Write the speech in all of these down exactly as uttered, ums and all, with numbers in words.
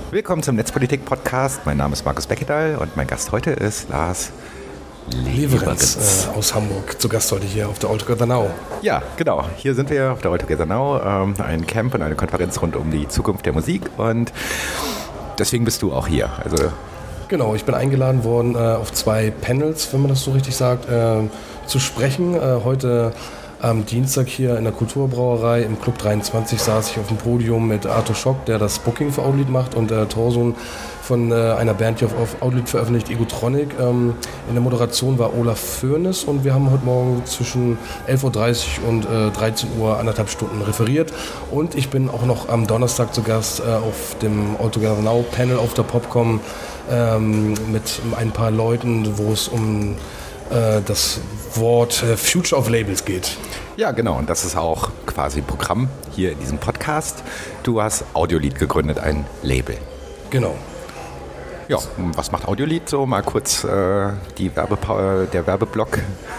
Willkommen zum Netzpolitik-Podcast. Mein Name ist Markus Beckedahl und mein Gast heute ist Lars Leverenz äh, aus Hamburg. Zu Gast heute hier auf der All Together Now. Ja, genau. Hier sind wir auf der All Together Now. Ähm, ein Camp und eine Konferenz rund um die Zukunft der Musik. Und deswegen bist du auch hier. Also Genau, ich bin eingeladen worden, äh, auf zwei Panels, wenn man das so richtig sagt, äh, zu sprechen. Äh, heute am Dienstag hier in der Kulturbrauerei im Club dreiundzwanzig saß ich auf dem Podium mit Arthur Schock, der das Booking für Audiolied macht, und äh, Thorson von äh, einer Band, die auf, auf Audiolied veröffentlicht, Egotronic. Ähm, in der Moderation war Olaf Föhrnis und wir haben heute Morgen zwischen elf Uhr dreißig und äh, dreizehn Uhr anderthalb Stunden referiert. Und ich bin auch noch am Donnerstag zu Gast äh, auf dem All Together Now Panel auf der Popcom ähm, mit ein paar Leuten, wo es um äh, das Wort äh, Future of Labels geht. ja, genau. Und das ist auch quasi Programm hier in diesem Podcast. Du hast Audiolied gegründet, ein Label. Genau. Ja, was macht Audiolied so? Mal kurz äh, die Werbepa- der Werbeblock.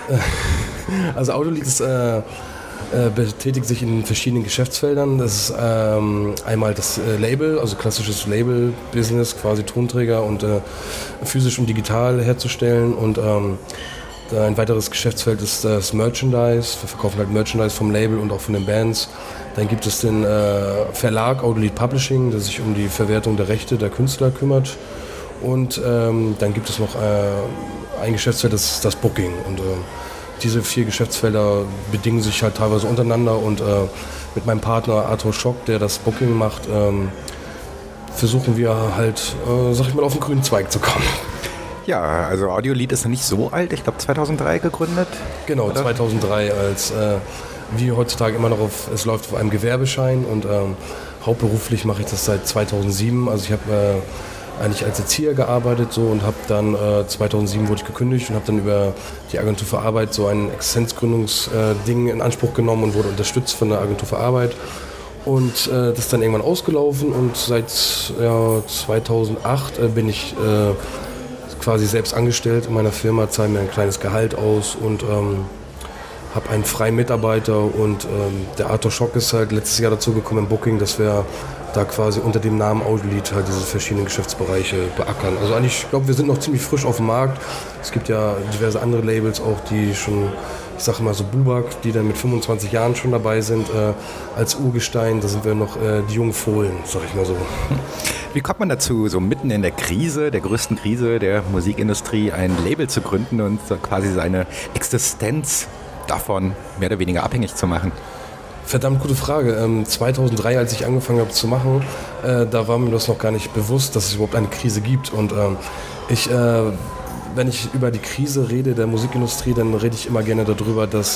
Also Audiolied ist, äh, äh, betätigt sich in verschiedenen Geschäftsfeldern. Das ist ähm, einmal das äh, Label, also klassisches Label-Business, quasi Tonträger und äh, physisch und digital herzustellen. Und ähm, ein weiteres Geschäftsfeld ist das Merchandise. Wir verkaufen halt Merchandise vom Label und auch von den Bands. Dann gibt es den äh, Verlag Audiolied Publishing, der sich um die Verwertung der Rechte der Künstler kümmert. Und ähm, dann gibt es noch äh, ein Geschäftsfeld, das ist das Booking. Und äh, diese vier Geschäftsfelder bedingen sich halt teilweise untereinander. Und äh, mit meinem Partner Arthur Schock, der das Booking macht, ähm, versuchen wir halt, äh, sag ich mal, auf den grünen Zweig zu kommen. Ja, also Audiolied ist noch nicht so alt. Ich glaube zweitausenddrei gegründet. Genau, oder? zweitausenddrei als, äh, wie heutzutage immer noch auf, es läuft auf einem Gewerbeschein. Und ähm, hauptberuflich mache ich das seit zweitausendsieben. Also ich habe äh, eigentlich als Erzieher gearbeitet so und habe dann äh, zweitausendsieben wurde ich gekündigt und habe dann über die Agentur für Arbeit so ein Existenzgründungsding äh, in Anspruch genommen und wurde unterstützt von der Agentur für Arbeit. Und äh, das ist dann irgendwann ausgelaufen und seit ja, zweitausendacht äh, bin ich äh, quasi selbst angestellt in meiner Firma, zahle mir ein kleines Gehalt aus und ähm, habe einen freien Mitarbeiter. Und ähm, der Arthur Schock ist halt letztes Jahr dazu gekommen im Booking, dass wir da quasi unter dem Namen Audiolied halt diese verschiedenen Geschäftsbereiche beackern. Also eigentlich, ich glaube, wir sind noch ziemlich frisch auf dem Markt. Es gibt ja diverse andere Labels auch, die schon, ich sage mal so Bubak, die dann mit fünfundzwanzig Jahren schon dabei sind, äh, als Urgestein. Da sind wir noch äh, die jungen Fohlen, sag ich mal so. Wie kommt man dazu, so mitten in der Krise, der größten Krise der Musikindustrie, ein Label zu gründen und so quasi seine Existenz davon mehr oder weniger abhängig zu machen? Verdammt gute Frage. Ähm, zweitausenddrei, als ich angefangen habe zu machen, äh, da war mir das noch gar nicht bewusst, dass es überhaupt eine Krise gibt. Und ähm, ich, äh, wenn ich über die Krise rede der Musikindustrie, dann rede ich immer gerne darüber, dass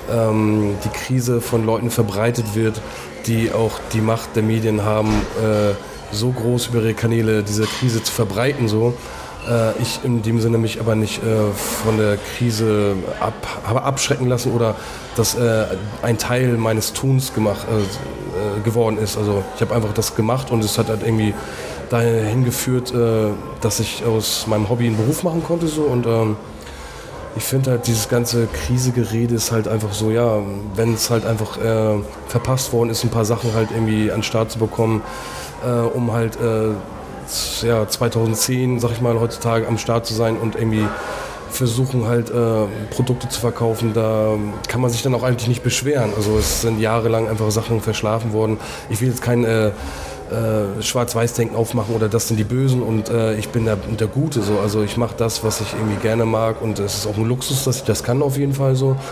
ähm, die Krise von Leuten verbreitet wird, die auch die Macht der Medien haben, äh, so groß über ihre Kanäle diese Krise zu verbreiten. So. Äh, ich in dem Sinne mich aber nicht äh, von der Krise ab, habe abschrecken lassen oder dass äh, ein Teil meines Tuns gemacht, äh, äh, geworden ist. Also ich habe einfach das gemacht und es hat halt irgendwie dahin geführt, äh, dass ich aus meinem Hobby einen Beruf machen konnte. So. Und ähm, ich finde halt, dieses ganze Krisegerede ist halt einfach so, ja, wenn es halt einfach äh, verpasst worden ist, ein paar Sachen halt irgendwie an den Start zu bekommen, äh, um halt äh, ja, zweitausendzehn, sag ich mal, heutzutage am Start zu sein und irgendwie versuchen halt äh, Produkte zu verkaufen, da kann man sich dann auch eigentlich nicht beschweren. Also es sind jahrelang einfach Sachen verschlafen worden. Ich will jetzt kein äh, äh, Schwarz-Weiß-Denken aufmachen oder das sind die Bösen und äh, ich bin der, der Gute. So. Also ich mache das, was ich irgendwie gerne mag und es ist auch ein Luxus, dass ich das kann auf jeden Fall so.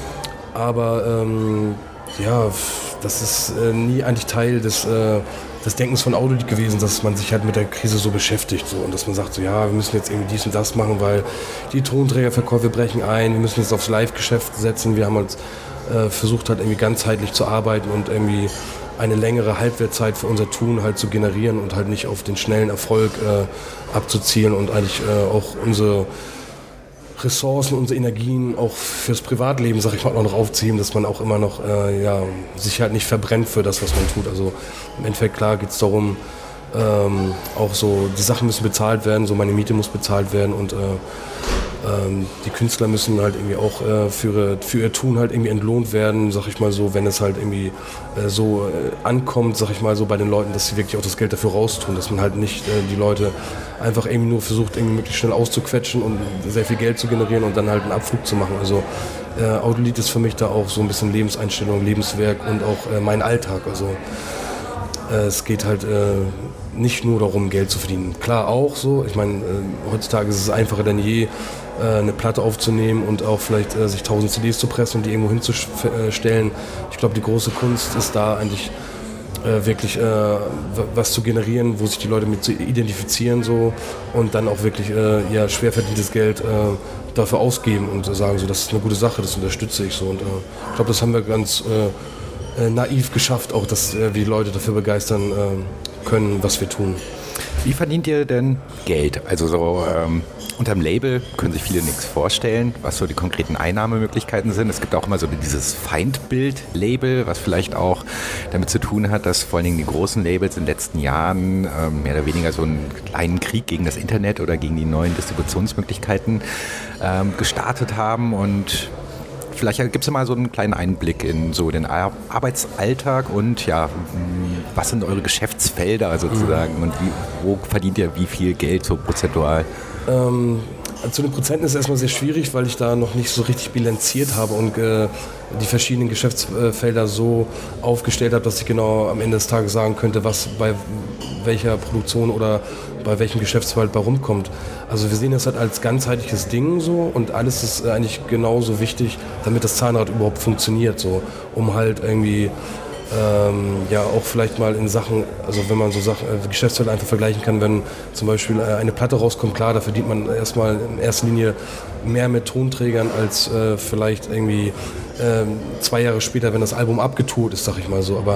Aber ähm, ja, das ist äh, nie eigentlich Teil des äh, des Denkens von Audiolied gewesen, dass man sich halt mit der Krise so beschäftigt so, und dass man sagt, so, ja, wir müssen jetzt irgendwie dies und das machen, weil die Tonträgerverkäufe brechen ein, wir müssen jetzt aufs Live-Geschäft setzen. Wir haben halt äh, versucht, halt irgendwie ganzheitlich zu arbeiten und irgendwie eine längere Halbwertzeit für unser Tun halt zu generieren und halt nicht auf den schnellen Erfolg äh, abzuzielen und eigentlich äh, auch unsere Ressourcen, unsere Energien auch fürs Privatleben, sag ich mal, noch aufziehen, dass man auch immer noch äh, ja, sich halt nicht verbrennt für das, was man tut. Also im Endeffekt, klar, geht es darum, ähm, auch so, die Sachen müssen bezahlt werden, so meine Miete muss bezahlt werden und äh, Ähm, die Künstler müssen halt irgendwie auch äh, für, ihre, für ihr Tun halt irgendwie entlohnt werden, sag ich mal so, wenn es halt irgendwie äh, so äh, ankommt, sag ich mal so bei den Leuten, dass sie wirklich auch das Geld dafür raustun, dass man halt nicht äh, die Leute einfach irgendwie nur versucht, irgendwie möglichst schnell auszuquetschen und sehr viel Geld zu generieren und dann halt einen Abflug zu machen. Also äh, Autolied ist für mich da auch so ein bisschen Lebenseinstellung, Lebenswerk und auch äh, mein Alltag. Also äh, es geht halt äh, nicht nur darum, Geld zu verdienen. Klar auch so, ich meine, äh, heutzutage ist es einfacher denn je, äh, eine Platte aufzunehmen und auch vielleicht äh, sich tausend C Ds zu pressen und die irgendwo hinzustellen. Ich glaube, die große Kunst ist da eigentlich äh, wirklich äh, was zu generieren, wo sich die Leute mit identifizieren so und dann auch wirklich äh, ja, schwer verdientes Geld äh, dafür ausgeben und sagen, so, das ist eine gute Sache, das unterstütze ich so. Und äh, ich glaube, das haben wir ganz äh, äh, naiv geschafft, auch dass äh, wir die Leute dafür begeistern äh, können, was wir tun. Wie verdient ihr denn Geld? Also so ähm, unterm Label können sich viele nichts vorstellen, was so die konkreten Einnahmemöglichkeiten sind. Es gibt auch immer so dieses Feindbild-Label, was vielleicht auch damit zu tun hat, dass vor allen Dingen die großen Labels in den letzten Jahren ähm, mehr oder weniger so einen kleinen Krieg gegen das Internet oder gegen die neuen Distributionsmöglichkeiten ähm, gestartet haben. Und vielleicht gibt es ja mal so einen kleinen Einblick in so den Ar- Arbeitsalltag und ja, was sind eure Geschäftsfelder sozusagen mhm. und wie, wo verdient ihr wie viel Geld so prozentual? Ähm, zu den Prozenten ist es erstmal sehr schwierig, weil ich da noch nicht so richtig bilanziert habe und äh, die verschiedenen Geschäftsfelder so aufgestellt habe, dass ich genau am Ende des Tages sagen könnte, was bei welcher Produktion oder bei welchem Geschäftsfeld bei rumkommt. Also wir sehen das halt als ganzheitliches Ding so und alles ist eigentlich genauso wichtig, damit das Zahnrad überhaupt funktioniert, so, um halt irgendwie Ähm, ja, auch vielleicht mal in Sachen, also wenn man so Sachen, äh, Geschäftsfelder einfach vergleichen kann, wenn zum Beispiel äh, eine Platte rauskommt, klar, da verdient man erstmal in erster Linie mehr mit Tonträgern als äh, vielleicht irgendwie äh, zwei Jahre später, wenn das Album abgetourt ist, sag ich mal so. Aber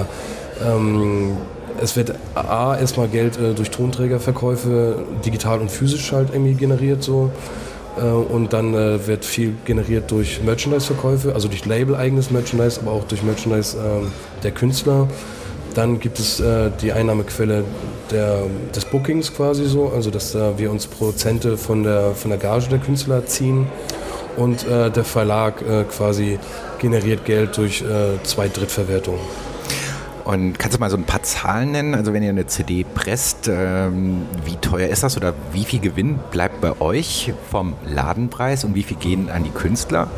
ähm, es wird A, erstmal Geld äh, durch Tonträgerverkäufe, digital und physisch halt irgendwie generiert so. Und dann äh, wird viel generiert durch Merchandise-Verkäufe, also durch Label-eigenes Merchandise, aber auch durch Merchandise äh, der Künstler. Dann gibt es äh, die Einnahmequelle der, des Bookings quasi so, also dass äh, wir uns Prozente von der, von der Gage der Künstler ziehen. Und äh, der Verlag äh, quasi generiert Geld durch äh, Zweit-Drittverwertung. Und kannst du mal so ein paar Zahlen nennen? Also wenn ihr eine C D presst, ähm, wie teuer ist das oder wie viel Gewinn bleibt bei euch vom Ladenpreis und wie viel gehen an die Künstler?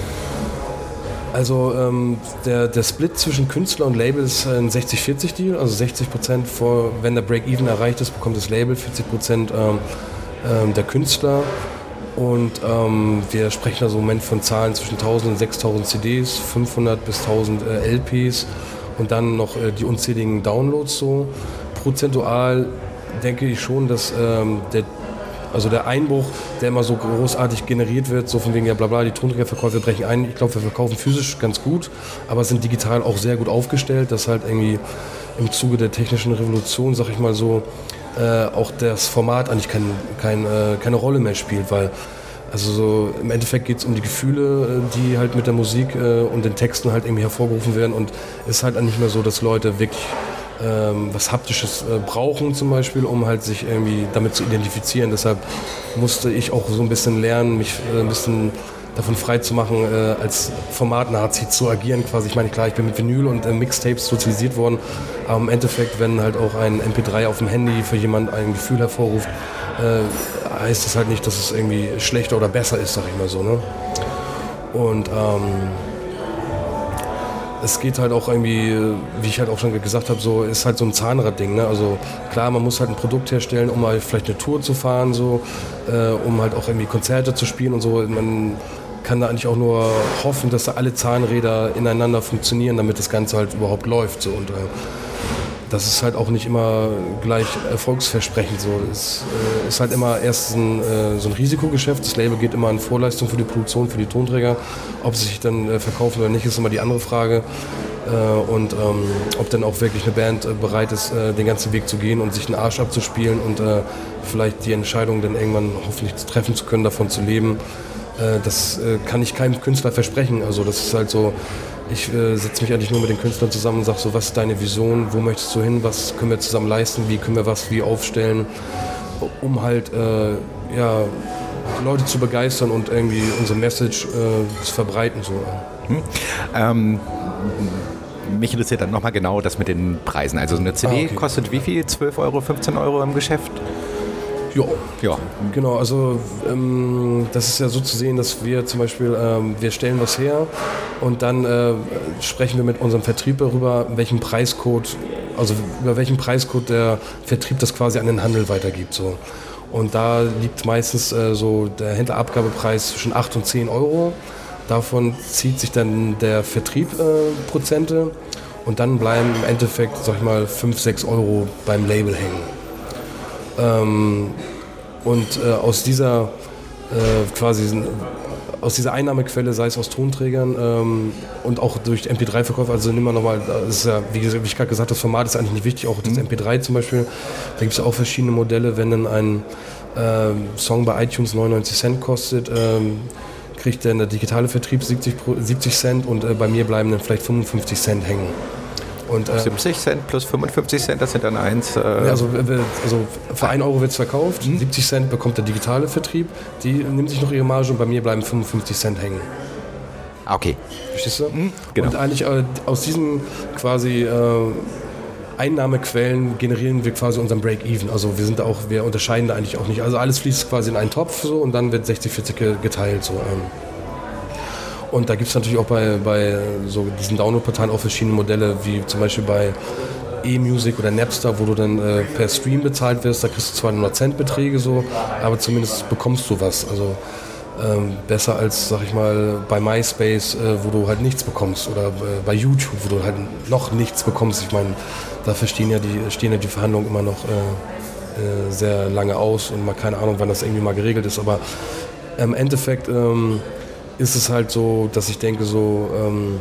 Also ähm, der, der Split zwischen Künstler und Label ist ein sechzig vierzig Deal. Also sechzig Prozent, vor, wenn der Break-Even erreicht ist, bekommt das Label, vierzig Prozent ähm, ähm, der Künstler. Und ähm, wir sprechen also im Moment von Zahlen zwischen tausend und sechstausend C Ds, fünfhundert bis tausend äh, L Ps. Und dann noch äh, die unzähligen Downloads so. Prozentual denke ich schon, dass ähm, der, also der Einbruch, der immer so großartig generiert wird, so von wegen ja bla bla, die Tonträgerverkäufe brechen ein. Ich glaube, wir verkaufen physisch ganz gut, aber sind digital auch sehr gut aufgestellt, dass halt irgendwie im Zuge der technischen Revolution, sag ich mal so, äh, auch das Format eigentlich kein, kein, äh, keine Rolle mehr spielt, weil also so im Endeffekt geht es um die Gefühle, die halt mit der Musik äh, und den Texten halt irgendwie hervorgerufen werden und es ist halt nicht mehr so, dass Leute wirklich ähm, was Haptisches äh, brauchen zum Beispiel, um halt sich irgendwie damit zu identifizieren. Deshalb musste ich auch so ein bisschen lernen, mich äh, ein bisschen davon frei zu machen, äh, als Format-Nazi zu agieren quasi. Ich meine, klar, ich bin mit Vinyl und äh, Mixtapes sozialisiert worden, aber im Endeffekt, wenn halt auch ein M P drei auf dem Handy für jemanden ein Gefühl hervorruft, äh, heißt das halt nicht, dass es irgendwie schlechter oder besser ist, sag ich mal so, ne? Und ähm, es geht halt auch irgendwie, wie ich halt auch schon gesagt habe, so ist halt so ein Zahnradding, ne? Also klar, man muss halt ein Produkt herstellen, um mal vielleicht eine Tour zu fahren, so, äh, um halt auch irgendwie Konzerte zu spielen und so. Man kann da eigentlich auch nur hoffen, dass da alle Zahnräder ineinander funktionieren, damit das Ganze halt überhaupt läuft, so. Und äh, das ist halt auch nicht immer gleich erfolgsversprechend. So. Es äh, ist halt immer erst ein, äh, so ein Risikogeschäft. Das Label geht immer in Vorleistung für die Produktion, für die Tonträger. Ob sie sich dann äh, verkaufen oder nicht, ist immer die andere Frage. Äh, und ähm, ob dann auch wirklich eine Band äh, bereit ist, äh, den ganzen Weg zu gehen und sich den Arsch abzuspielen und äh, vielleicht die Entscheidung dann irgendwann hoffentlich treffen zu können, davon zu leben. Äh, das äh, kann ich keinem Künstler versprechen. Also das ist halt so. Ich äh, setze mich eigentlich nur mit den Künstlern zusammen und sage so, was ist deine Vision, wo möchtest du hin, was können wir zusammen leisten, wie können wir was wie aufstellen, um halt äh, ja, Leute zu begeistern und irgendwie unsere Message äh, zu verbreiten. So. Hm. Ähm, mich interessiert dann nochmal genau das mit den Preisen. Also eine C D ah, okay. kostet wie viel? zwölf Euro, fünfzehn Euro im Geschäft? Ja, ja, genau. Also ähm, das ist ja so zu sehen, dass wir zum Beispiel, ähm, wir stellen was her und dann äh, sprechen wir mit unserem Vertrieb darüber, welchen Preiscode, also über welchen Preiscode der Vertrieb das quasi an den Handel weitergibt. So. Und da liegt meistens äh, so der Händlerabgabepreis zwischen acht und zehn Euro. Davon zieht sich dann der Vertrieb äh, Prozente und dann bleiben im Endeffekt, sag ich mal, fünf, sechs Euro beim Label hängen. Ähm, und äh, aus dieser äh, quasi aus dieser Einnahmequelle, sei es aus Tonträgern ähm, und auch durch M P drei Verkäufe, also nimm mal nochmal, das ist ja, wie, wie ich gerade gesagt habe, das Format ist eigentlich nicht wichtig, auch das mhm. M P drei zum Beispiel, da gibt es auch verschiedene Modelle, wenn dann ein äh, Song bei iTunes neunundneunzig Cent kostet, ähm, kriegt dann der digitale Vertrieb siebzig Cent und äh, bei mir bleiben dann vielleicht fünfundfünfzig Cent hängen. Und, äh, siebzig Cent plus fünfundfünfzig Cent, das sind dann eins. Äh also, also für ein Euro wird es verkauft, mhm. siebzig Cent bekommt der digitale Vertrieb, die nimmt sich noch ihre Marge und bei mir bleiben fünfundfünfzig Cent hängen. Okay. Verstehst du? Mhm, genau. Und eigentlich äh, aus diesen quasi äh, Einnahmequellen generieren wir quasi unseren Break-Even. Also wir sind da auch, wir unterscheiden da eigentlich auch nicht. Also alles fließt quasi in einen Topf so und dann wird sechzig vierzig geteilt. So, ähm. Und da gibt es natürlich auch bei, bei so diesen Download-Portalen auch verschiedene Modelle, wie zum Beispiel bei eMusic oder Napster, wo du dann äh, per Stream bezahlt wirst. Da kriegst du zweihundert Cent Beträge so, aber zumindest bekommst du was. Also ähm, besser als, sag ich mal, bei MySpace, äh, wo du halt nichts bekommst, oder äh, bei YouTube, wo du halt noch nichts bekommst. Ich meine, da stehen ja die, stehen ja die Verhandlungen immer noch äh, äh, sehr lange aus und mal keine Ahnung, wann das irgendwie mal geregelt ist. Aber im Endeffekt ähm, ist es halt so, dass ich denke so, ähm,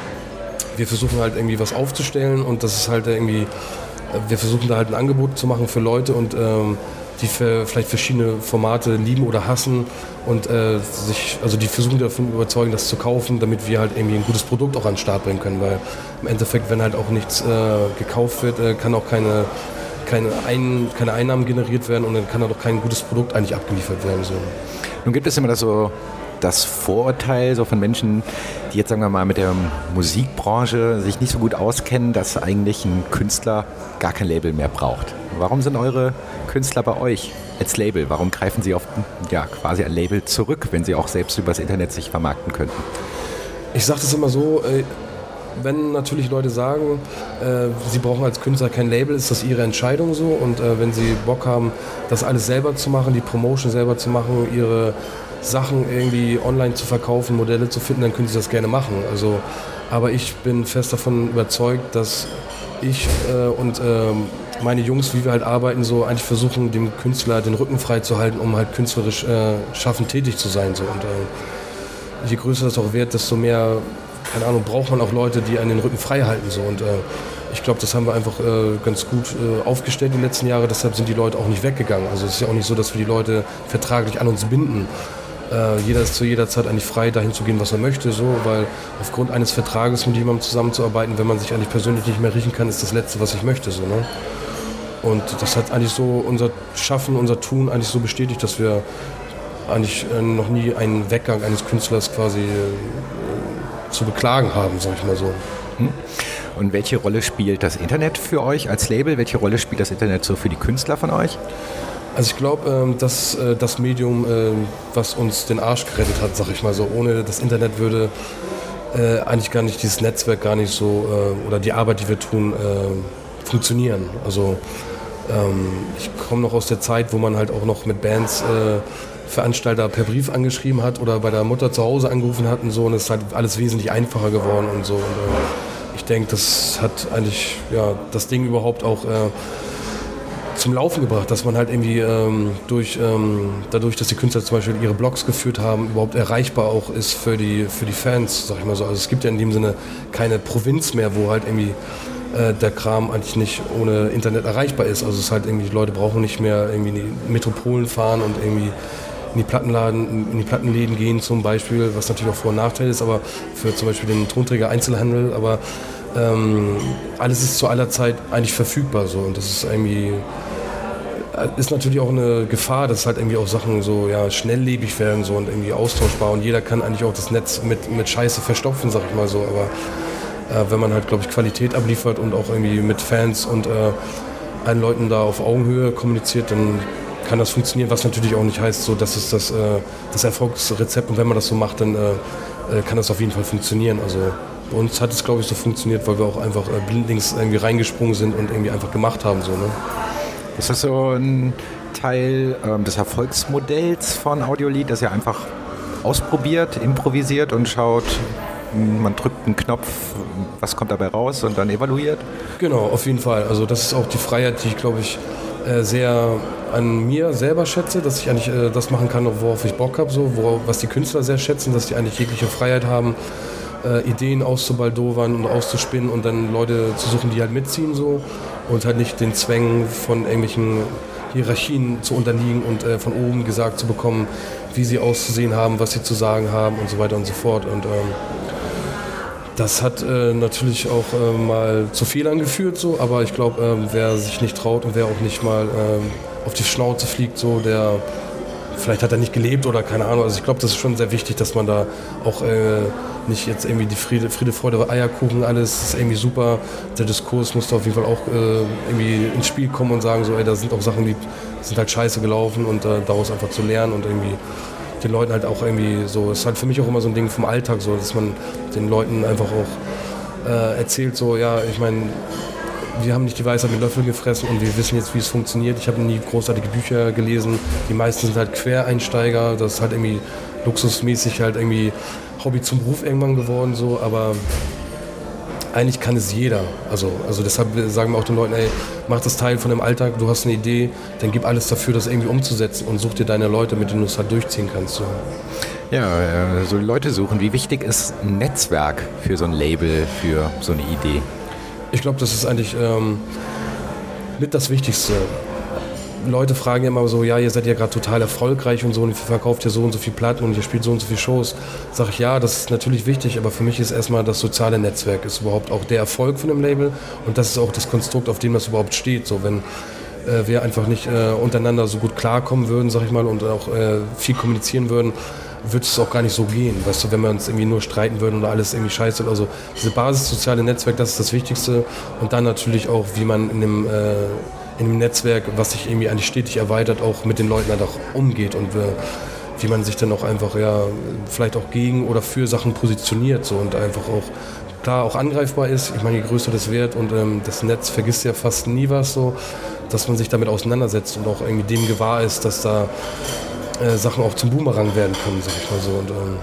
wir versuchen halt irgendwie was aufzustellen und das ist halt irgendwie, wir versuchen da halt ein Angebot zu machen für Leute und ähm, die für vielleicht verschiedene Formate lieben oder hassen und äh, sich, also die versuchen davon überzeugen, das zu kaufen, damit wir halt irgendwie ein gutes Produkt auch an den Start bringen können, weil im Endeffekt, wenn halt auch nichts äh, gekauft wird, äh, kann auch keine, keine, Ein, keine Einnahmen generiert werden und dann kann auch kein gutes Produkt eigentlich abgeliefert werden. So. Nun gibt es immer das so das Vorurteil so von Menschen, die jetzt, sagen wir mal, mit der Musikbranche sich nicht so gut auskennen, dass eigentlich ein Künstler gar kein Label mehr braucht. Warum sind eure Künstler bei euch als Label? Warum greifen sie auf ja, quasi ein Label zurück, wenn sie auch selbst übers Internet sich vermarkten könnten? Ich sage das immer so, wenn natürlich Leute sagen, äh, sie brauchen als Künstler kein Label, ist das ihre Entscheidung so und äh, wenn sie Bock haben, das alles selber zu machen, die Promotion selber zu machen, ihre Sachen irgendwie online zu verkaufen, Modelle zu finden, dann können sie das gerne machen. Also, aber ich bin fest davon überzeugt, dass ich äh, und äh, meine Jungs, wie wir halt arbeiten, so eigentlich versuchen, dem Künstler den Rücken frei zu halten, um halt künstlerisch äh, schaffend tätig zu sein. So. Und äh, je größer das auch wird, desto mehr, keine Ahnung, braucht man auch Leute, die einen den Rücken frei halten. So. Und äh, ich glaube, das haben wir einfach äh, ganz gut äh, aufgestellt die letzten Jahre, deshalb sind die Leute auch nicht weggegangen. Also es ist ja auch nicht so, dass wir die Leute vertraglich an uns binden. Äh, jeder ist zu jeder Zeit eigentlich frei, dahin zu gehen, was er möchte, so, weil aufgrund eines Vertrages mit jemandem zusammenzuarbeiten, wenn man sich eigentlich persönlich nicht mehr riechen kann, ist das Letzte, was ich möchte. So, ne? Und das hat eigentlich so unser Schaffen, unser Tun eigentlich so bestätigt, dass wir eigentlich äh, noch nie einen Weggang eines Künstlers quasi äh, zu beklagen haben, sag ich mal so. Hm. Und welche Rolle spielt das Internet für euch als Label? Welche Rolle spielt das Internet so für die Künstler von euch? Also ich glaube, ähm, dass äh, das Medium, äh, was uns den Arsch gerettet hat, sag ich mal so, ohne das Internet würde äh, eigentlich gar nicht dieses Netzwerk gar nicht so äh, oder die Arbeit, die wir tun, äh, funktionieren. Also ähm, ich komme noch aus der Zeit, wo man halt auch noch mit Bands äh, Veranstalter per Brief angeschrieben hat oder bei der Mutter zu Hause angerufen hat und so und es ist halt alles wesentlich einfacher geworden und so. Und, äh, ich denke, das hat eigentlich ja, das Ding überhaupt auch äh, zum Laufen gebracht, dass man halt irgendwie ähm, durch, ähm, dadurch, dass die Künstler zum Beispiel ihre Blogs geführt haben, überhaupt erreichbar auch ist für die, für die Fans, sag ich mal so. Also es gibt ja in dem Sinne keine Provinz mehr, wo halt irgendwie äh, der Kram eigentlich nicht ohne Internet erreichbar ist. Also es ist halt irgendwie, die Leute brauchen nicht mehr irgendwie in die Metropolen fahren und irgendwie in die Plattenladen, in die Plattenläden gehen zum Beispiel, was natürlich auch Vor- und Nachteil ist, aber für zum Beispiel den Tonträger Einzelhandel, aber ähm, alles ist zu aller Zeit eigentlich verfügbar so und das ist irgendwie ist natürlich auch eine Gefahr, dass halt irgendwie auch Sachen so ja, schnelllebig werden so und irgendwie austauschbar und jeder kann eigentlich auch das Netz mit, mit Scheiße verstopfen, sag ich mal so, aber äh, wenn man halt, glaube ich, Qualität abliefert und auch irgendwie mit Fans und äh, allen Leuten da auf Augenhöhe kommuniziert, dann kann das funktionieren, was natürlich auch nicht heißt, so, das ist das, äh, das Erfolgsrezept und wenn man das so macht, dann äh, kann das auf jeden Fall funktionieren. Also bei uns hat es, glaube ich, so funktioniert, weil wir auch einfach äh, blindlings irgendwie reingesprungen sind und irgendwie einfach gemacht haben. So, ne? Ist das so ein Teil ähm, des Erfolgsmodells von Audiolied, dass ihr einfach ausprobiert, improvisiert und schaut, man drückt einen Knopf, was kommt dabei raus und dann evaluiert? Genau, auf jeden Fall. Also das ist auch die Freiheit, die ich, glaube ich, äh, sehr an mir selber schätze, dass ich eigentlich äh, das machen kann, worauf ich Bock habe, so, worauf, was die Künstler sehr schätzen, dass die eigentlich jegliche Freiheit haben, äh, Ideen auszubaldowern und auszuspinnen und dann Leute zu suchen, die halt mitziehen so und halt nicht den Zwängen von irgendwelchen Hierarchien zu unterliegen und äh, von oben gesagt zu bekommen, wie sie auszusehen haben, was sie zu sagen haben und so weiter und so fort. Und ähm, das hat äh, natürlich auch äh, mal zu Fehlern geführt, so, aber ich glaube, äh, wer sich nicht traut und wer auch nicht mal äh, auf die Schnauze fliegt, so, der vielleicht hat er nicht gelebt oder keine Ahnung. Also ich glaube, das ist schon sehr wichtig, dass man da auch äh, nicht jetzt irgendwie die Friede, Friede, Freude, Eierkuchen, alles ist irgendwie super. Der Diskurs muss da auf jeden Fall auch äh, irgendwie ins Spiel kommen und sagen, so, ey, da sind auch Sachen, die sind halt scheiße gelaufen und äh, daraus einfach zu lernen und irgendwie den Leuten halt auch irgendwie so, es ist halt für mich auch immer so ein Ding vom Alltag so, dass man den Leuten einfach auch äh, erzählt, so, ja, ich meine, wir haben nicht die Weisheit mit Löffeln gefressen und wir wissen jetzt, wie es funktioniert. Ich habe nie großartige Bücher gelesen. Die meisten sind halt Quereinsteiger. Das ist halt irgendwie luxusmäßig halt irgendwie Hobby zum Beruf irgendwann geworden, so, aber eigentlich kann es jeder. Also, also deshalb sagen wir auch den Leuten, ey, mach das Teil von dem Alltag, du hast eine Idee, dann gib alles dafür, das irgendwie umzusetzen und such dir deine Leute, mit denen du es halt durchziehen kannst. So. Ja, so Leute suchen. Wie wichtig ist ein Netzwerk für so ein Label, für so eine Idee? Ich glaube, das ist eigentlich ähm, mit das Wichtigste. Leute fragen immer so, ja, ihr seid ja gerade total erfolgreich und so und ihr verkauft ja so und so viel Platten und ihr spielt so und so viele Shows. Sag ich, ja, das ist natürlich wichtig, aber für mich ist erstmal das soziale Netzwerk ist überhaupt auch der Erfolg von dem Label und das ist auch das Konstrukt, auf dem das überhaupt steht. So, wenn äh, wir einfach nicht äh, untereinander so gut klarkommen würden, sag ich mal, und auch äh, viel kommunizieren würden, würde es auch gar nicht so gehen. Weißt du, wenn wir uns irgendwie nur streiten würden oder alles irgendwie scheiße oder so. Diese Basis soziale Netzwerk, das ist das Wichtigste und dann natürlich auch, wie man in dem äh, in einem Netzwerk, was sich irgendwie eigentlich stetig erweitert, auch mit den Leuten halt auch umgeht und äh, wie man sich dann auch einfach ja vielleicht auch gegen oder für Sachen positioniert so und einfach auch klar auch angreifbar ist. Ich meine, je größer das wird und ähm, das Netz vergisst ja fast nie was so, dass man sich damit auseinandersetzt und auch irgendwie dem gewahr ist, dass da äh, Sachen auch zum Boomerang werden können, sag ich mal so. Und ähm,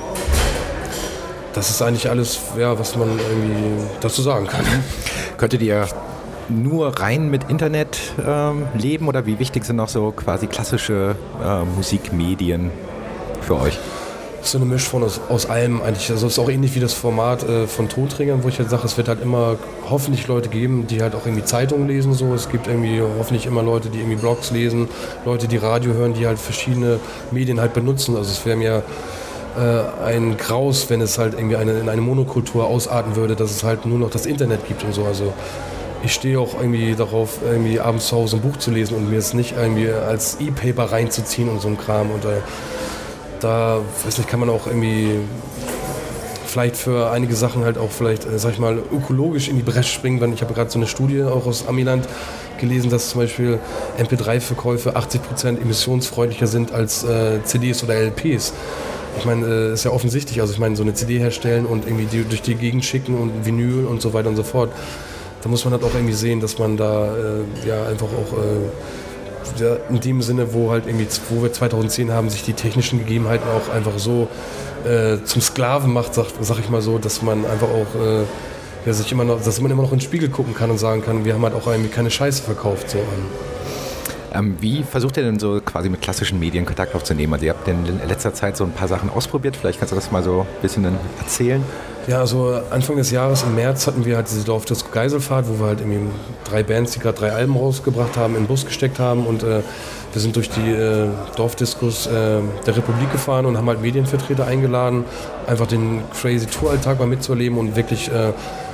das ist eigentlich alles, ja, was man irgendwie dazu sagen kann. Könntet ihr nur rein mit Internet ähm, leben oder wie wichtig sind noch so quasi klassische äh, Musikmedien für euch? Das ist so eine Mischform aus, aus allem eigentlich. Also es ist auch ähnlich wie das Format äh, von Tonträgern, wo ich halt sage, es wird halt immer hoffentlich Leute geben, die halt auch irgendwie Zeitungen lesen. So. Es gibt irgendwie hoffentlich immer Leute, die irgendwie Blogs lesen, Leute, die Radio hören, die halt verschiedene Medien halt benutzen. Also es wäre mir äh, ein Graus, wenn es halt irgendwie eine, in eine Monokultur ausarten würde, dass es halt nur noch das Internet gibt und so. Also ich stehe auch irgendwie darauf, irgendwie abends zu Hause ein Buch zu lesen und mir es nicht irgendwie als E-Paper reinzuziehen und so ein Kram. Und äh, da, weiß nicht, kann man auch irgendwie vielleicht für einige Sachen halt auch vielleicht, äh, sag ich mal, ökologisch in die Bresche springen. Weil ich habe gerade so eine Studie auch aus Amiland gelesen, dass zum Beispiel M P drei Verkäufe achtzig Prozent emissionsfreundlicher sind als äh, C Ds oder L Ps. Ich meine, äh, ist ja offensichtlich. Also ich meine, so eine C D herstellen und irgendwie die durch die Gegend schicken und Vinyl und so weiter und so fort. Da muss man halt auch irgendwie sehen, dass man da äh, ja einfach auch äh, ja, in dem Sinne, wo halt irgendwie, wo wir zweitausendzehn haben, sich die technischen Gegebenheiten auch einfach so äh, zum Sklaven macht, sag, sag ich mal so, dass man einfach auch äh, ja, sich immer noch, dass man immer noch in den Spiegel gucken kann und sagen kann, wir haben halt auch irgendwie keine Scheiße verkauft. So. Ähm, wie versucht ihr denn so quasi mit klassischen Medien Kontakt aufzunehmen? Also ihr habt in letzter Zeit so ein paar Sachen ausprobiert, vielleicht kannst du das mal so ein bisschen erzählen? Ja, also Anfang des Jahres, im März, hatten wir halt diese Dorfdisco Geiselfahrt, wo wir halt irgendwie drei Bands, die gerade drei Alben rausgebracht haben, in den Bus gesteckt haben und äh, wir sind durch die äh, Dorfdiskos äh, der Republik gefahren und haben halt Medienvertreter eingeladen, einfach den crazy Touralltag mal mitzuerleben und wirklich äh,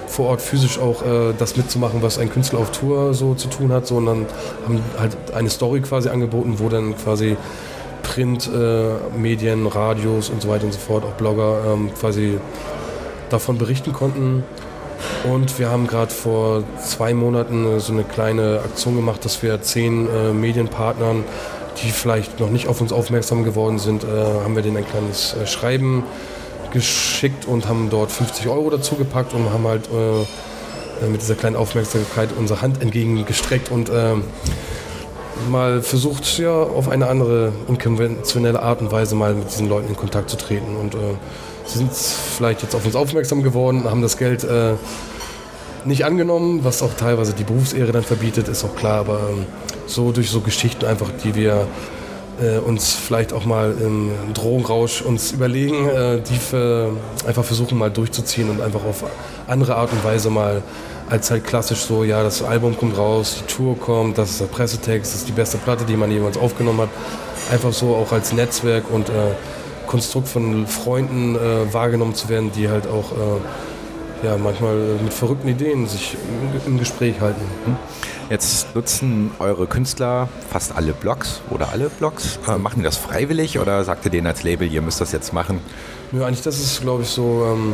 vor Ort physisch auch äh, das mitzumachen, was ein Künstler auf Tour so zu tun hat, sondern haben halt eine Story quasi angeboten, wo dann quasi Print, äh, Medien, Radios und so weiter und so fort, auch Blogger ähm, quasi davon berichten konnten. Und wir haben gerade vor zwei Monaten so eine kleine Aktion gemacht, dass wir zehn äh, Medienpartnern, die vielleicht noch nicht auf uns aufmerksam geworden sind, äh, haben wir denen ein kleines äh, Schreiben geschickt und haben dort fünfzig Euro dazu gepackt und haben halt äh, mit dieser kleinen Aufmerksamkeit unsere Hand entgegengestreckt und äh, mal versucht, ja, auf eine andere, unkonventionelle Art und Weise mal mit diesen Leuten in Kontakt zu treten. Und äh, sie sind vielleicht jetzt auf uns aufmerksam geworden, haben das Geld äh, nicht angenommen, was auch teilweise die Berufsehre dann verbietet, ist auch klar, aber äh, so durch so Geschichten einfach, die wir äh, uns vielleicht auch mal im Drogenrausch uns überlegen, äh, die für, einfach versuchen mal durchzuziehen und einfach auf andere Art und Weise mal als halt klassisch so, ja, das Album kommt raus, die Tour kommt, das ist der Pressetext, das ist die beste Platte, die man jemals aufgenommen hat. Einfach so auch als Netzwerk und äh, Konstrukt von Freunden äh, wahrgenommen zu werden, die halt auch äh, ja, manchmal mit verrückten Ideen sich im, im Gespräch halten. Jetzt nutzen eure Künstler fast alle Blogs oder alle Blogs. Äh, machen die das freiwillig oder sagt ihr denen als Label, ihr müsst das jetzt machen? Ja, eigentlich das ist, glaube ich, so... Ähm,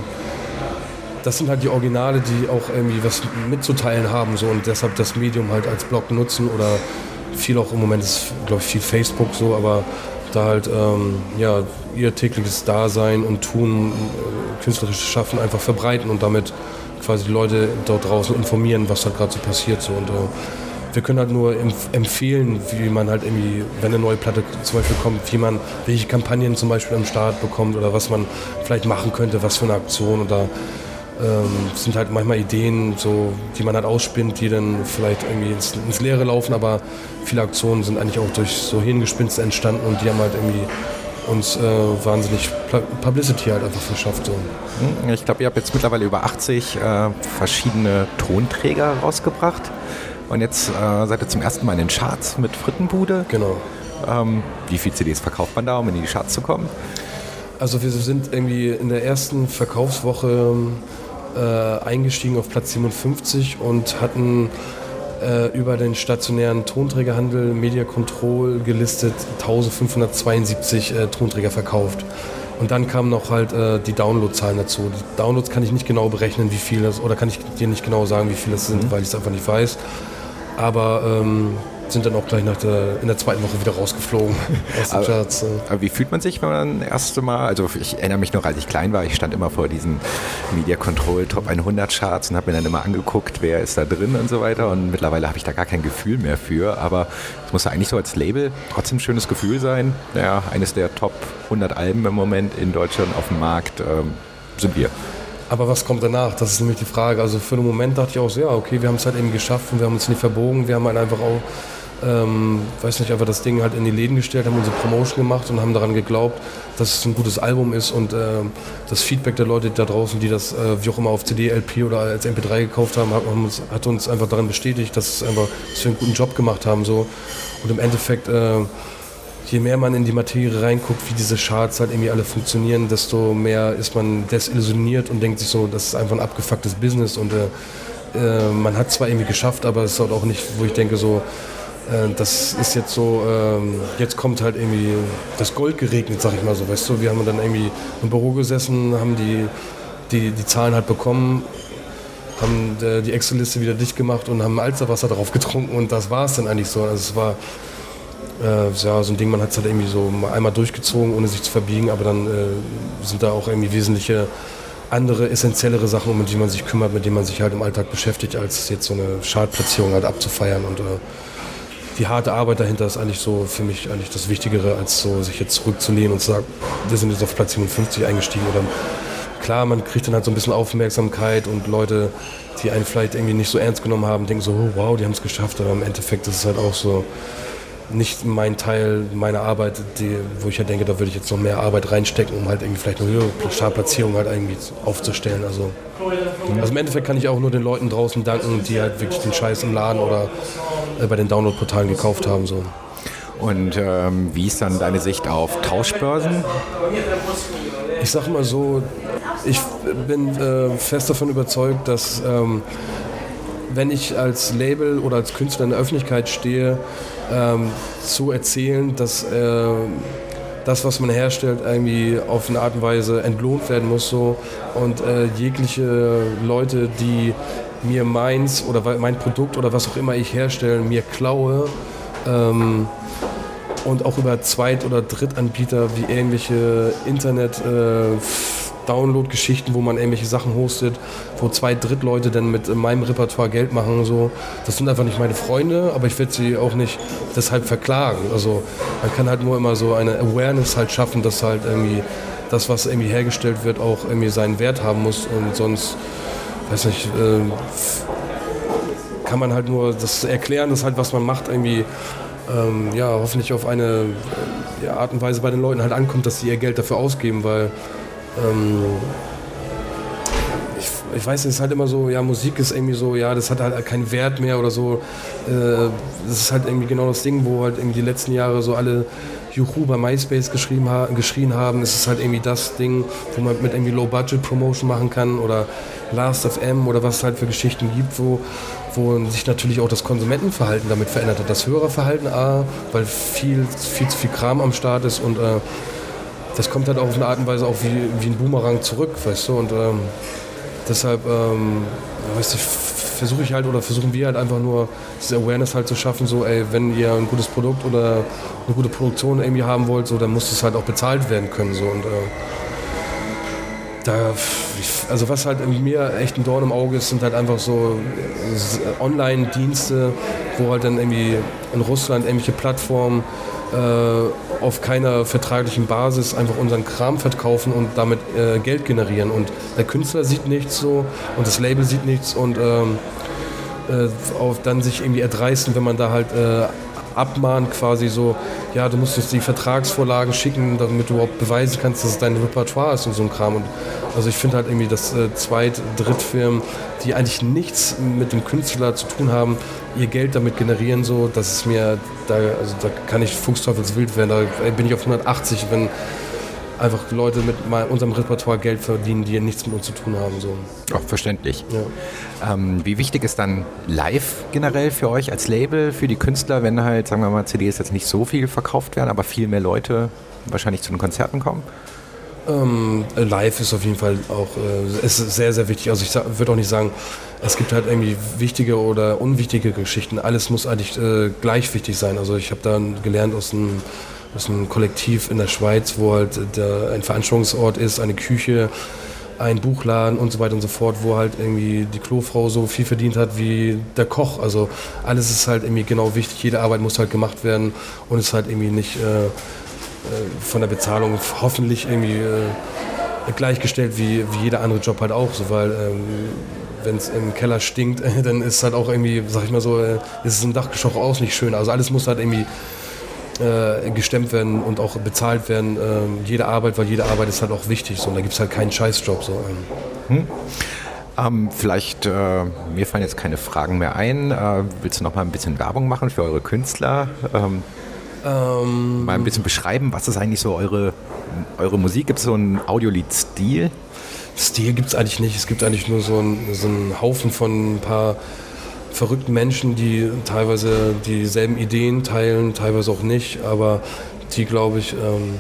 Das sind halt die Originale, die auch irgendwie was mitzuteilen haben so, und deshalb das Medium halt als Blog nutzen oder viel auch im Moment ist, glaube ich, viel Facebook so, aber da halt ähm, ja, ihr tägliches Dasein und Tun, äh, künstlerisches Schaffen einfach verbreiten und damit quasi die Leute dort draußen informieren, was halt gerade so passiert. So. Und äh, wir können halt nur empf- empfehlen, wie man halt irgendwie, wenn eine neue Platte zum Beispiel kommt, wie man, welche Kampagnen zum Beispiel am Start bekommt oder was man vielleicht machen könnte, was für eine Aktion oder Ähm, sind halt manchmal Ideen, so, die man halt ausspinnt, die dann vielleicht irgendwie ins, ins Leere laufen, aber viele Aktionen sind eigentlich auch durch so Hirngespinste entstanden und die haben halt irgendwie uns äh, wahnsinnig Publicity halt einfach verschafft. So. Ich glaube, ihr habt jetzt mittlerweile über achtzig äh, verschiedene Tonträger rausgebracht und jetzt äh, seid ihr zum ersten Mal in den Charts mit Frittenbude. Genau. Ähm, wie viele C Ds verkauft man da, um in die Charts zu kommen? Also wir sind irgendwie in der ersten Verkaufswoche äh, eingestiegen auf Platz siebenundfünfzig und hatten äh, über den stationären Tonträgerhandel Media Control gelistet eintausendfünfhundertzweiundsiebzig äh, Tonträger verkauft. Und dann kamen noch halt äh, die Downloadzahlen dazu. Die Downloads kann ich nicht genau berechnen, wie viel das, oder kann ich dir nicht genau sagen, wie viel das sind, mhm. weil ich es einfach nicht weiß. Aber ähm, sind dann auch gleich nach der, in der zweiten Woche wieder rausgeflogen aus den Charts. Aber wie fühlt man sich, wenn man das erste Mal, also ich erinnere mich noch, als ich klein war, ich stand immer vor diesen Media Control Top hundert Charts und habe mir dann immer angeguckt, wer ist da drin und so weiter, und mittlerweile habe ich da gar kein Gefühl mehr für, aber es muss ja eigentlich so als Label trotzdem ein schönes Gefühl sein. Naja, eines der Top hundert Alben im Moment in Deutschland auf dem Markt ähm, sind wir. Aber was kommt danach? Das ist nämlich die Frage. Also für einen Moment dachte ich auch so, ja, okay, wir haben es halt eben geschafft und wir haben uns nicht verbogen. Wir haben halt einfach auch, ähm, weiß nicht, einfach das Ding halt in die Läden gestellt, haben unsere Promotion gemacht und haben daran geglaubt, dass es ein gutes Album ist, und äh, das Feedback der Leute da draußen, die das äh, wie auch immer auf C D, L P oder als M P drei gekauft haben, hat uns, hat uns einfach daran bestätigt, dass, es einfach, dass wir einen guten Job gemacht haben. So. Und im Endeffekt... Äh, Je mehr man in die Materie reinguckt, wie diese Charts halt irgendwie alle funktionieren, desto mehr ist man desillusioniert und denkt sich so, das ist einfach ein abgefucktes Business, und äh, äh, man hat zwar irgendwie geschafft, aber es ist halt auch nicht, wo ich denke so, äh, das ist jetzt so, äh, jetzt kommt halt irgendwie das Gold geregnet, sag ich mal so, weißt du, wir haben dann irgendwie im Büro gesessen, haben die, die, die Zahlen halt bekommen, haben äh, die Excel-Liste wieder dicht gemacht und haben Alsterwasser drauf getrunken, und das war es dann eigentlich so, also es war Äh, ja, so ein Ding, man hat es halt irgendwie so einmal durchgezogen, ohne sich zu verbiegen, aber dann äh, sind da auch irgendwie wesentliche andere, essentiellere Sachen, um die man sich kümmert, mit denen man sich halt im Alltag beschäftigt, als jetzt so eine Chartplatzierung halt abzufeiern. Und äh, die harte Arbeit dahinter ist eigentlich so für mich eigentlich das Wichtigere, als so sich jetzt zurückzulehnen und zu sagen, wir sind jetzt auf Platz siebenundfünfzig eingestiegen. Oder klar, man kriegt dann halt so ein bisschen Aufmerksamkeit, und Leute, die einen vielleicht irgendwie nicht so ernst genommen haben, denken so, oh, wow, die haben es geschafft, aber im Endeffekt ist es halt auch so nicht mein Teil meiner Arbeit, die, wo ich ja denke, da würde ich jetzt noch mehr Arbeit reinstecken, um halt irgendwie vielleicht eine höhere Chartplatzierung halt irgendwie aufzustellen. Also, also im Endeffekt kann ich auch nur den Leuten draußen danken, die halt wirklich den Scheiß im Laden oder äh, bei den Download-Portalen gekauft haben. So. Und ähm, wie ist dann deine Sicht auf Tauschbörsen? Ich sag mal so, ich bin äh, fest davon überzeugt, dass ähm, wenn ich als Label oder als Künstler in der Öffentlichkeit stehe, ähm, zu erzählen, dass äh, das, was man herstellt, irgendwie auf eine Art und Weise entlohnt werden muss so und äh, jegliche Leute, die mir meins oder mein Produkt oder was auch immer ich herstelle, mir klaue ähm, und auch über Zweit- oder Drittanbieter wie irgendwelche Internet äh, Download-Geschichten, wo man irgendwelche Sachen hostet, wo zwei Drittleute dann mit meinem Repertoire Geld machen und so. Das sind einfach nicht meine Freunde, aber ich werde sie auch nicht deshalb verklagen. Also man kann halt nur immer so eine Awareness halt schaffen, dass halt irgendwie das, was irgendwie hergestellt wird, auch irgendwie seinen Wert haben muss und sonst, weiß nicht, äh, kann man halt nur das erklären, dass halt was man macht irgendwie ähm, ja, hoffentlich auf eine äh, ja, Art und Weise bei den Leuten halt ankommt, dass sie ihr Geld dafür ausgeben, weil ähm, ich, ich weiß, es ist halt immer so, ja, Musik ist irgendwie so, ja, das hat halt keinen Wert mehr oder so. Äh, das ist halt irgendwie genau das Ding, wo halt irgendwie die letzten Jahre so alle Juhu bei MySpace geschrieben ha- geschrien haben. Es ist halt irgendwie das Ding, wo man mit irgendwie Low-Budget-Promotion machen kann oder Last F M oder was es halt für Geschichten gibt, wo, wo sich natürlich auch das Konsumentenverhalten damit verändert hat. Das Hörerverhalten, A, weil viel, viel zu viel Kram am Start ist und äh, das kommt halt auch auf eine Art und Weise auch wie, wie ein Boomerang zurück, weißt du, und ähm, deshalb ähm, weißt du, versuche ich halt oder versuchen wir halt einfach nur diese Awareness halt zu schaffen, so ey, wenn ihr ein gutes Produkt oder eine gute Produktion irgendwie haben wollt, so, dann muss es halt auch bezahlt werden können, so, und äh, da, also was halt mir echt ein Dorn im Auge ist, sind halt einfach so Online-Dienste, wo halt dann irgendwie in Russland irgendwelche Plattformen äh, auf keiner vertraglichen Basis einfach unseren Kram verkaufen und damit äh, Geld generieren. Und der Künstler sieht nichts so und das Label sieht nichts und ähm, äh, auf dann sich irgendwie erdreisten, wenn man da halt äh, abmahnt quasi so, ja, du musst uns die Vertragsvorlagen schicken, damit du überhaupt beweisen kannst, dass es dein Repertoire ist und so ein Kram. Und also ich finde halt irgendwie, dass äh, Zweit-, Drittfirmen, die eigentlich nichts mit dem Künstler zu tun haben, ihr Geld damit generieren, so, dass es mir, da, also da kann ich fuchsteufelswild werden, da bin ich auf hundertachtzig, wenn einfach Leute mit unserem Repertoire Geld verdienen, die nichts mit uns zu tun haben. So. Auch verständlich. Ja. Ähm, wie wichtig ist dann live generell für euch als Label, für die Künstler, wenn halt, sagen wir mal, C Ds jetzt nicht so viel verkauft werden, aber viel mehr Leute wahrscheinlich zu den Konzerten kommen? Ähm, live ist auf jeden Fall auch äh, ist sehr, sehr wichtig. Also ich würde auch nicht sagen, es gibt halt irgendwie wichtige oder unwichtige Geschichten. Alles muss eigentlich äh, gleich wichtig sein. Also ich habe dann gelernt aus einem Das ist ein Kollektiv in der Schweiz, wo halt der, ein Veranstaltungsort ist, eine Küche, ein Buchladen und so weiter und so fort, wo halt irgendwie die Klofrau so viel verdient hat wie der Koch. Also alles ist halt irgendwie genau wichtig, jede Arbeit muss halt gemacht werden und ist halt irgendwie nicht äh, von der Bezahlung hoffentlich irgendwie äh, gleichgestellt wie, wie jeder andere Job halt auch. So, weil ähm, wenn es im Keller stinkt, äh, dann ist halt auch irgendwie, sag ich mal so, äh, ist es im Dachgeschoss auch nicht schön. Also alles muss halt irgendwie Äh, gestemmt werden und auch bezahlt werden. Ähm, jede Arbeit, weil jede Arbeit ist halt auch wichtig. So. Und da gibt es halt keinen Scheißjob. So. Hm. Ähm, vielleicht, äh, mir fallen jetzt keine Fragen mehr ein. Äh, willst du noch mal ein bisschen Werbung machen für eure Künstler? Ähm, ähm, mal ein bisschen beschreiben, was ist eigentlich so eure, eure Musik? Gibt es so einen Audiolied-Stil? Stil gibt es eigentlich nicht. Es gibt eigentlich nur so einen, so einen Haufen von ein paar verrückten Menschen, die teilweise dieselben Ideen teilen, teilweise auch nicht, aber die, glaube ich, ähm,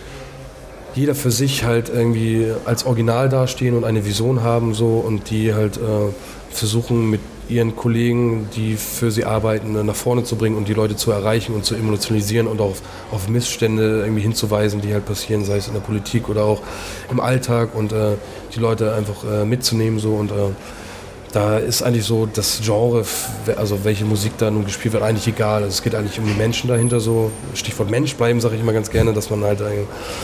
jeder für sich halt irgendwie als Original dastehen und eine Vision haben so und die halt äh, versuchen mit ihren Kollegen, die für sie arbeiten, nach vorne zu bringen und die Leute zu erreichen und zu emotionalisieren und auch auf, auf Missstände irgendwie hinzuweisen, die halt passieren, sei es in der Politik oder auch im Alltag und äh, die Leute einfach äh, mitzunehmen so und äh, da ist eigentlich so das Genre, also welche Musik da nun gespielt wird, eigentlich egal. Also es geht eigentlich um die Menschen dahinter so. Stichwort Mensch bleiben, sage ich immer ganz gerne, dass man halt ein,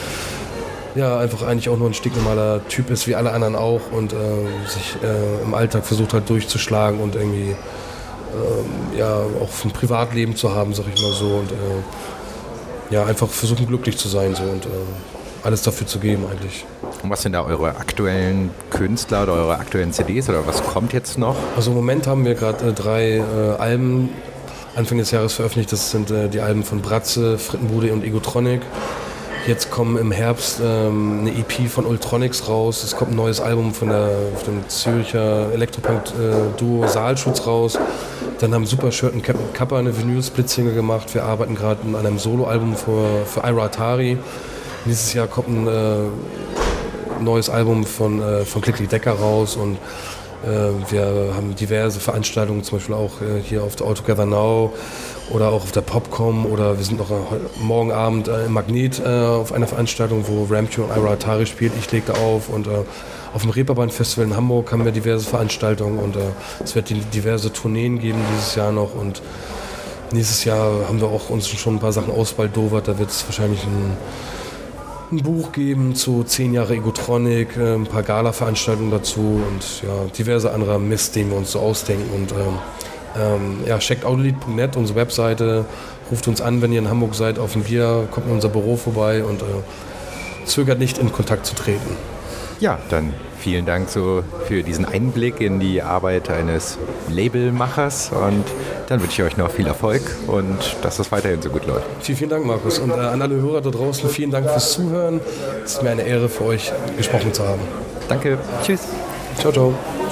ja, einfach eigentlich auch nur ein stinknormaler Typ ist, wie alle anderen auch und äh, sich äh, im Alltag versucht halt durchzuschlagen und irgendwie äh, ja, auch ein Privatleben zu haben, sage ich mal so. Und äh, ja, einfach versuchen glücklich zu sein so und äh, alles dafür zu geben eigentlich. Und was sind da eure aktuellen Künstler oder eure aktuellen C Ds oder was kommt jetzt noch? Also im Moment haben wir gerade äh, drei äh, Alben Anfang des Jahres veröffentlicht. Das sind äh, die Alben von Bratze, Frittenbude und Egotronic. Jetzt kommen im Herbst ähm, eine E P von Ultronics raus. Es kommt ein neues Album von, der, von dem Zürcher Elektropunk-Duo äh, Saalschutz raus. Dann haben Supershirt und Captain Kappa eine Vinyl-Split-Single gemacht. Wir arbeiten gerade an einem Solo-Album für, für Ira Atari. Nächstes Jahr kommt ein äh, neues Album von, äh, von Clickly Decker raus. Und äh, wir haben diverse Veranstaltungen, zum Beispiel auch äh, hier auf der All Together Now oder auch auf der Popcom. Oder wir sind noch äh, morgen Abend äh, im Magnet äh, auf einer Veranstaltung, wo Ramtune und Ira Atari spielt. Ich lege da auf. Und äh, auf dem Reeperbahn-Festival in Hamburg haben wir diverse Veranstaltungen. Und äh, es wird die, diverse Tourneen geben dieses Jahr noch. Und nächstes Jahr haben wir auch uns schon ein paar Sachen ausbaldowert. Da wird es wahrscheinlich ein ein Buch geben zu zehn Jahre Egotronic, äh, ein paar Gala-Veranstaltungen dazu und ja, diverse andere Mist, den wir uns so ausdenken. Und ähm, ähm, ja, checkt audiolied punkt net, unsere Webseite, ruft uns an, wenn ihr in Hamburg seid, auf dem Bier, kommt in unser Büro vorbei und äh, zögert nicht, in Kontakt zu treten. Ja, dann vielen Dank so für diesen Einblick in die Arbeit eines Labelmachers und dann wünsche ich euch noch viel Erfolg und dass das weiterhin so gut läuft. Vielen, vielen Dank, Markus. Und äh, an alle Hörer da draußen, vielen Dank fürs Zuhören. Es ist mir eine Ehre, für euch gesprochen zu haben. Danke. Tschüss. Ciao, ciao.